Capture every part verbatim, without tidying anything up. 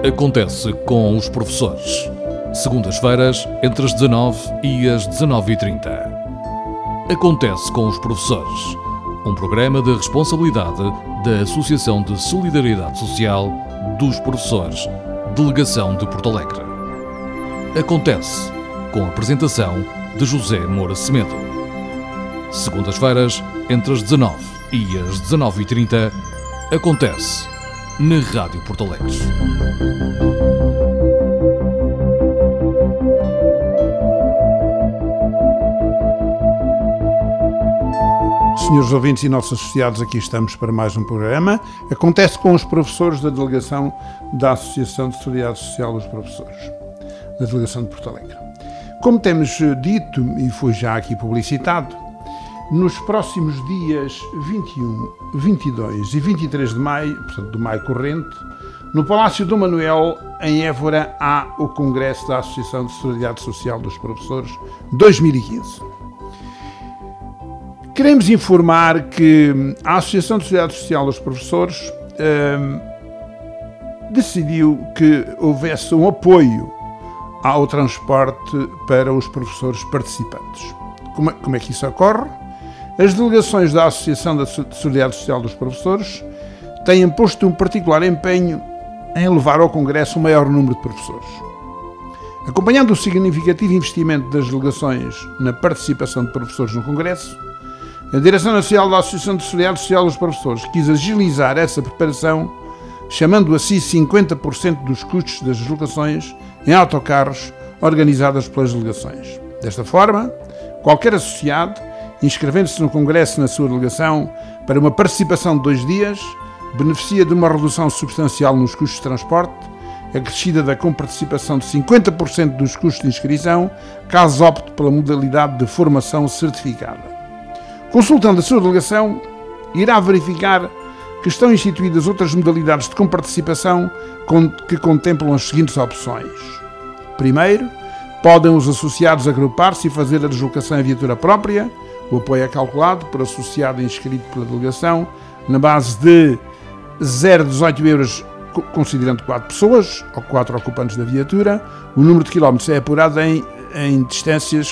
Acontece com os professores. Segundas-feiras, entre as dezanove e as dezanove e trinta. Acontece com os professores. Um programa de responsabilidade da Associação de Solidariedade Social dos Professores, Delegação de Porto Alegre. Acontece com a apresentação de José Moura Semedo. Segundas-feiras, entre as dezanove e as dezanove e trinta, acontece na Rádio Porto Alegre. Senhores ouvintes e nossos associados, aqui estamos para mais um programa. Acontece com os professores da delegação da Associação de Solidariedade Social dos Professores, da delegação de Porto Alegre. Como temos dito, e foi já aqui publicitado, nos próximos dias vinte e um, vinte e dois e vinte e três de maio, portanto do maio corrente, no Palácio do Manuel, em Évora, há o Congresso da Associação de Solidariedade Social dos Professores dois mil e quinze. Queremos informar que a Associação de Solidariedade Social dos Professores hum, decidiu que houvesse um apoio ao transporte para os professores participantes. Como é, como é que isso ocorre? As delegações da Associação de Solidariedade Social dos Professores têm posto um particular empenho em levar ao Congresso o maior número de professores. Acompanhando o significativo investimento das delegações na participação de professores no Congresso, a Direção Nacional da Associação de Solidariedade Social dos Professores quis agilizar essa preparação, chamando a si cinquenta por cento dos custos das deslocações em autocarros organizadas pelas delegações. Desta forma, qualquer associado, inscrevendo-se no Congresso na sua delegação para uma participação de dois dias, beneficia de uma redução substancial nos custos de transporte, acrescida da comparticipação de cinquenta por cento dos custos de inscrição, caso opte pela modalidade de formação certificada. Consultando a sua delegação, irá verificar que estão instituídas outras modalidades de comparticipação que contemplam as seguintes opções. Primeiro, podem os associados agrupar-se e fazer a deslocação em viatura própria. O apoio é calculado por associado inscrito pela delegação na base de zero vírgula dezoito euros, considerando quatro pessoas ou quatro ocupantes da viatura. O número de quilómetros é apurado em em distâncias,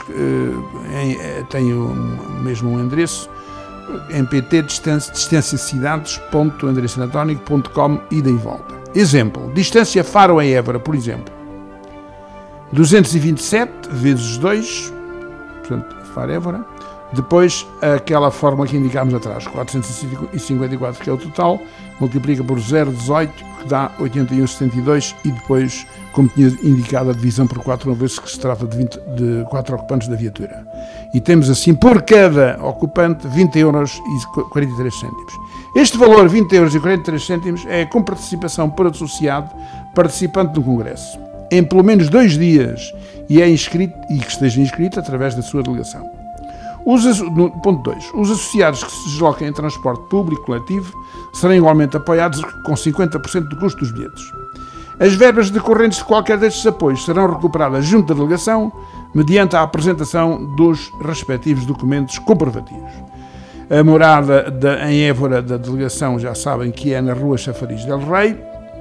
em, tem o mesmo um endereço, em pt distânciacidades ponto endereço anatónico ponto com, ida e volta. Exemplo, distância Faro em Évora, por exemplo, duzentos e vinte e sete vezes dois, portanto, Faro Évora, depois aquela fórmula que indicámos atrás, quatrocentos e cinquenta e quatro, que é o total, multiplica por zero vírgula dezoito, que dá oitenta e um vírgula setenta e dois, e depois, como tinha indicado, a divisão por quatro, uma vez que se trata de, vinte, de quatro ocupantes da viatura. E temos assim, por cada ocupante, vinte euros e quarenta e três cêntimos. Este valor, vinte euros e quarenta e três cêntimos, é com participação por associado participante do Congresso, em pelo menos dois dias, e, é inscrito, e que esteja inscrito através da sua delegação. Os, no, ponto dois. Os associados que se desloquem em transporte público coletivo serão igualmente apoiados com cinquenta por cento do custo dos bilhetes. As verbas decorrentes de qualquer destes apoios serão recuperadas junto da delegação mediante a apresentação dos respectivos documentos comprovativos. A morada de, em Évora da delegação já sabem que é na Rua Chafariz del Rei,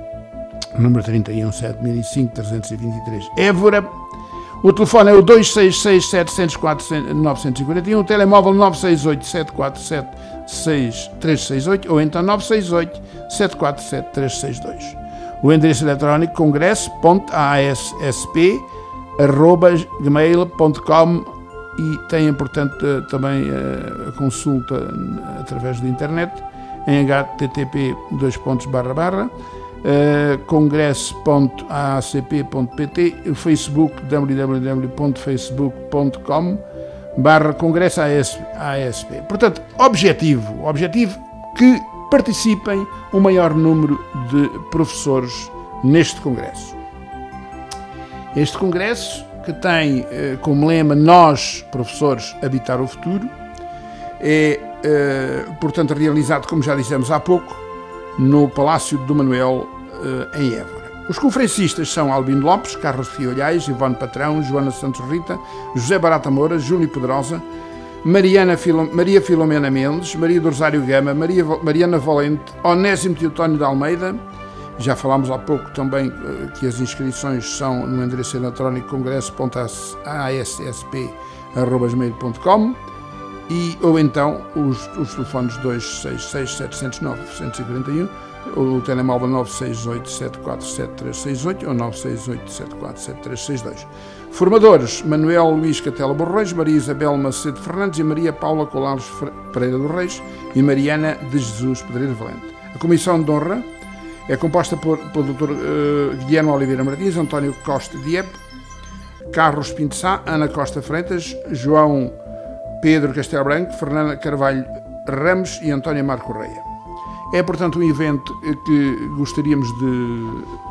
número trinta e um, sete mil e cinco, trezentos e vinte e três, Évora. O telefone é o dois seis seis, sete zero quatro, nove quatro um, o telemóvel nove seis oito, sete quatro sete, seis três seis oito ou então nove seis oito, sete quatro sete, três seis dois. O endereço eletrónico congresso ponto a s s p arroba gmail ponto com e tem, portanto, também a consulta através da internet em h t t p dois pontos barra barra Uh, congresso ponto a c p ponto p t, o Facebook w w w ponto facebook ponto com barra congresso A S P. Portanto, objetivo, objetivo que participem o maior número de professores neste congresso. Este congresso, que tem uh, como lema Nós, professores, habitar o futuro, é, uh, portanto, realizado, como já dissemos há pouco, no Palácio do Manuel, uh, em Évora. Os conferencistas são Albino Lopes, Carlos Fiolhais, Ivone Patrão, Joana Santos Rita, José Barata Moura, Júlio Pedrosa, Mariana Filo, Maria Filomena Mendes, Maria do Rosário Gama, Maria, Mariana Valente, Onésimo Teotónio de Almeida, Já falámos há pouco também que as inscrições são no endereço eletrónico congresso ponto a s s p arroba gmail ponto com e, ou então os, os telefones dois seis seis, sete zero nove, nove quatro um, o telemóvel nove seis oito, sete quatro sete, três seis oito ou nove seis oito, sete quatro sete, três seis dois. Formadores: Manuel Luís Catela Borreis, Maria Isabel Macedo Fernandes e Maria Paula Colares Pereira do Reis e Mariana de Jesus Pedreira Valente. A Comissão de Honra é composta por, por doutor uh, Guilherme Oliveira Martins, António Costa Dieppe, Carlos Pinto Sá, Ana Costa Freitas, João Pedro Castelo Branco, Fernanda Carvalho Ramos e António Marco Correia. É, portanto, um evento que gostaríamos de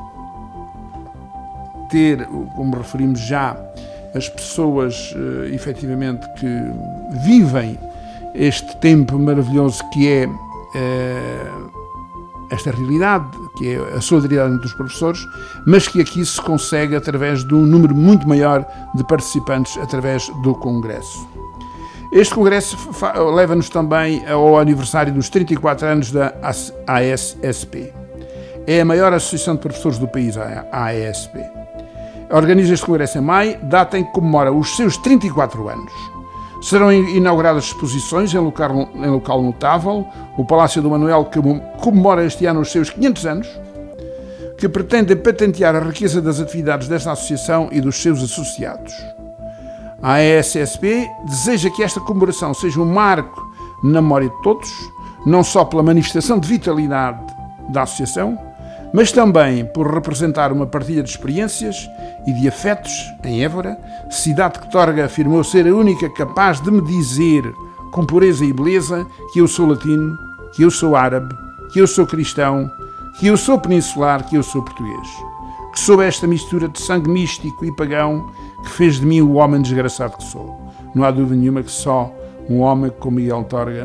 ter, como referimos já, as pessoas uh, efetivamente que vivem este tempo maravilhoso que é uh, esta realidade, que é a solidariedade entre os professores, mas que aqui se consegue através de um número muito maior de participantes através do Congresso. Este Congresso leva-nos também ao aniversário dos trinta e quatro anos da A S S P. É a maior associação de professores do país, a A S S P. Organiza este Congresso em maio, data em que comemora os seus trinta e quatro anos. Serão inauguradas exposições em local, em local notável, o Palácio do Manuel, que comemora este ano os seus quinhentos anos, que pretendem patentear a riqueza das atividades desta associação e dos seus associados. A A S S P deseja que esta comemoração seja um marco na memória de todos, não só pela manifestação de vitalidade da associação, mas também por representar uma partilha de experiências e de afetos em Évora, cidade que Torga afirmou ser a única capaz de me dizer com pureza e beleza que eu sou latino, que eu sou árabe, que eu sou cristão, que eu sou peninsular, que eu sou português. Que sou esta mistura de sangue místico e pagão que fez de mim o homem desgraçado que sou. Não há dúvida nenhuma que só um homem como Miguel Torga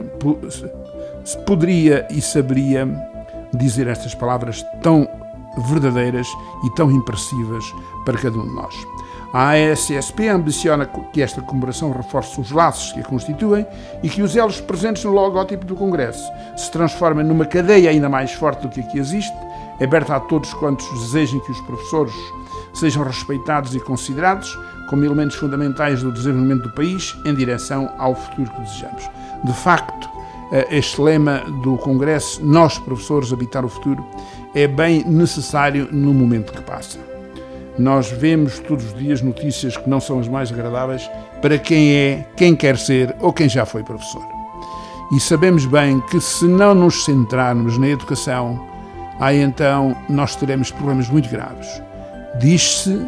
poderia e saberia dizer estas palavras tão verdadeiras e tão impressivas para cada um de nós. A A S S P ambiciona que esta comemoração reforce os laços que a constituem e que os elos presentes no logótipo do Congresso se transformem numa cadeia ainda mais forte do que aqui existe, aberta a todos quantos desejem que os professores sejam respeitados e considerados como elementos fundamentais do desenvolvimento do país em direção ao futuro que desejamos. De facto, este lema do Congresso, nós professores, habitar o futuro, é bem necessário no momento que passa. Nós vemos todos os dias notícias que não são as mais agradáveis para quem é, quem quer ser ou quem já foi professor. E sabemos bem que se não nos centrarmos na educação, aí então nós teremos problemas muito graves. Diz-se,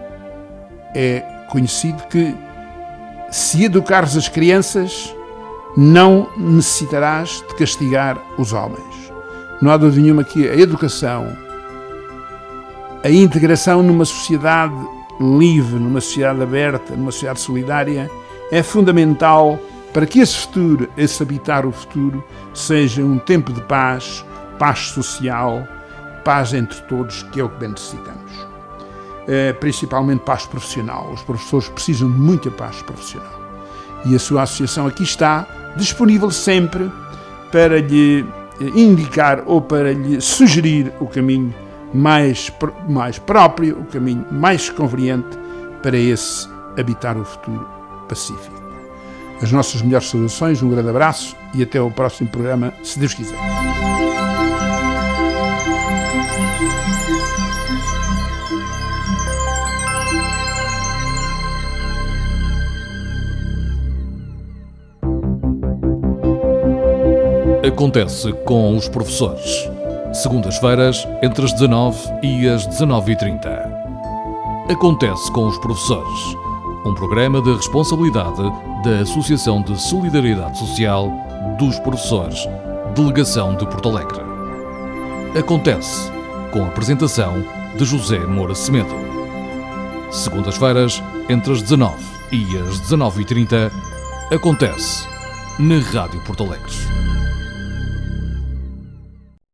é conhecido que se educares as crianças, não necessitarás de castigar os homens. Não há dúvida nenhuma que a educação, a integração numa sociedade livre, numa sociedade aberta, numa sociedade solidária, é fundamental para que esse futuro, esse habitar o futuro, seja um tempo de paz, paz social, paz entre todos, que é o que bem necessitamos. É, principalmente paz profissional. Os professores precisam de muita paz profissional. E a sua associação aqui está disponível sempre para lhe indicar ou para lhe sugerir o caminho mais, mais próprio, o caminho mais conveniente para esse habitar o futuro pacífico. As nossas melhores saudações, um grande abraço e até ao próximo programa, se Deus quiser. Acontece com os professores. Segundas-feiras, entre as dezanove e as dezanove e trinta. Acontece com os professores. Um programa de responsabilidade da Associação de Solidariedade Social dos Professores, Delegação de Porto Alegre. Acontece com a apresentação de José Moura Semedo. Segundas-feiras, entre as dezanove e as dezanove e trinta. Acontece na Rádio Porto Alegre.